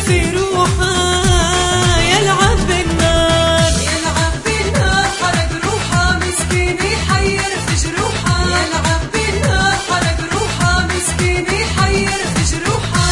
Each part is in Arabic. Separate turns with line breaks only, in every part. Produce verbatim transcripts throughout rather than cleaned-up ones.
في روحه يلعب بالنار،
يلعب بالنار حرق روحه مسكين يحير في جروحه، يلعب بالنار حرق روحه مسكين يحير في جروحه.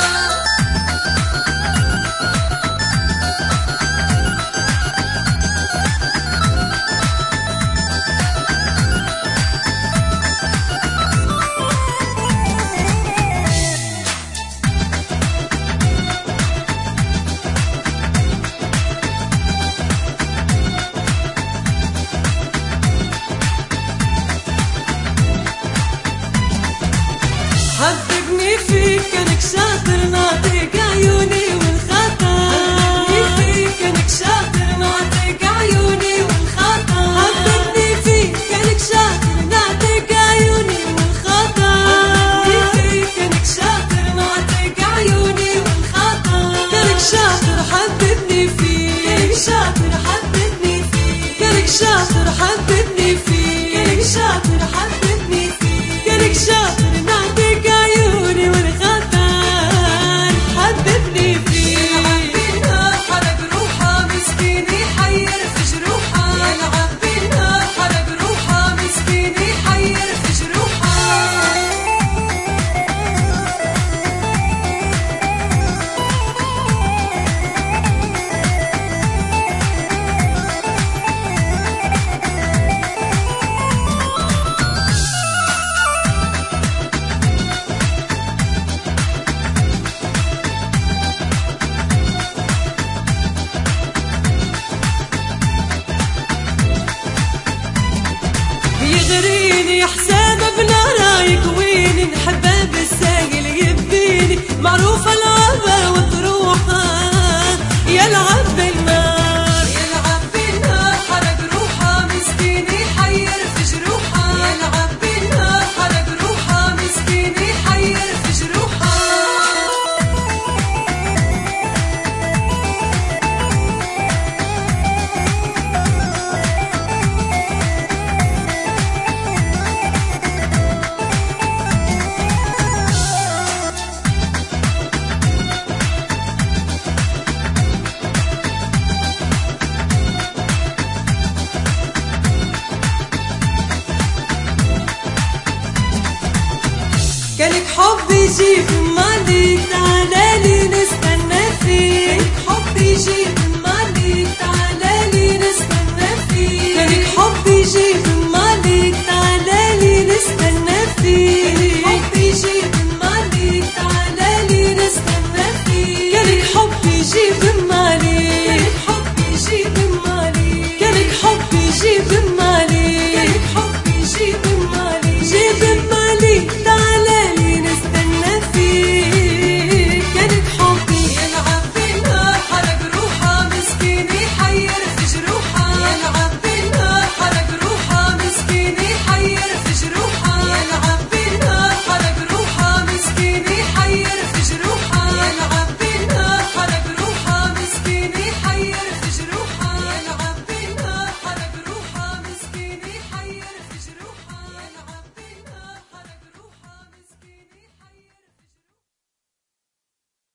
حببني فيك كانك شاطر نعطيك عيوني والخطر،
حببني فيك كانك شاطر نعطيك عيوني والخطر،
حببني فيك كانك شاطر نعطيك عيوني والخطر،
حببني فيك كانك شاطر نعطيك عيوني والخطر،
كانك شاطر حببني فيك،
كانك شاطر حببني فيك،
كانك شاطر حببني فيك،
كانك شاطر حببني فيك،
كانك شاطر نعطيك عيوني والخطر حببني فيك.
يلعب بالنار حرق روحه مسكين يحير في جروحه، يلعب بالنار حرق روحه مسكين يحير في جروحه.
يغريني حساب بلا رايك ويني نحبه بالساهل يبيني معروفة العبا وتروحه يلعب بالنار،
يلعب بالنار حرق روحه مسكين يحير في جروحه، يلعب بالنار حرق روحه مسكين يحير في جروحه.
كانك حب يجيب مالي تعالالي نستنى فيك،
حب يجيب